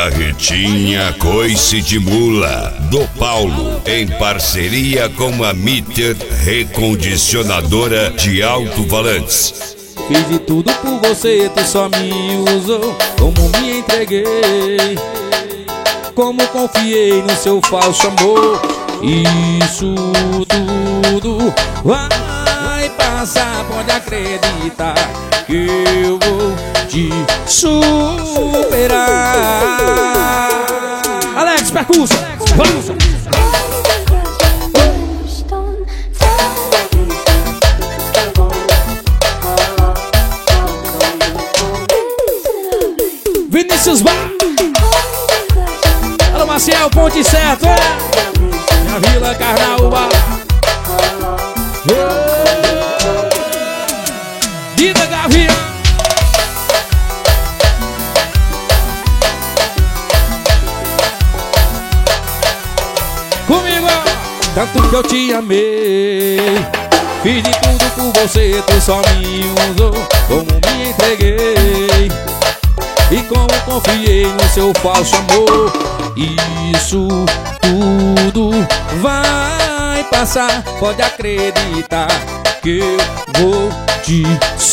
Carretinha Coice de Mula, do Paulo, em parceria com a Mitter Recondicionadora de Alto-Falantes. Fiz de tudo por você, tu só me usou. Como me entreguei, como confiei no seu falso amor. Isso tudo vai passar, pode acreditar que eu vou te superar. Alex, percurso, vamos! Vinícius Bar. Alô, Maciel, ponte certo, é? Minha Vila Carnaúba. Dida Gavião. Comigo, tanto que eu te amei. Fiz de tudo por você, tu só me usou. Como me entreguei e como confiei no seu falso amor. Isso tudo vai passar, pode acreditar que eu vou te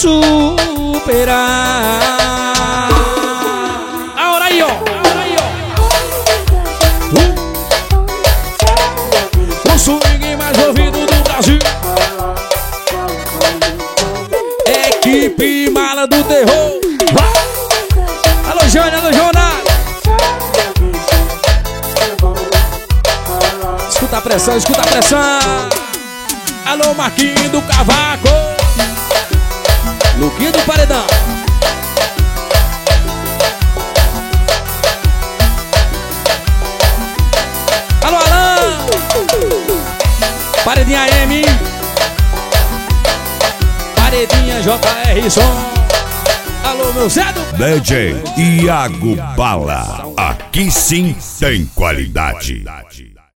superar. Agora aí, ó, o swing mais ouvido do Brasil. Equipe Mala do Terror. Alô, Jônia, alô, Jonas. Escuta a pressão, escuta a pressão. Alô, Marquinhos do Cavaco. Luquinho do Paredão. Alô, Alan. Paredinha AM. Paredinha JR Som. Alô, meu Zé do... DJ Iago Bala. Aqui sim tem qualidade.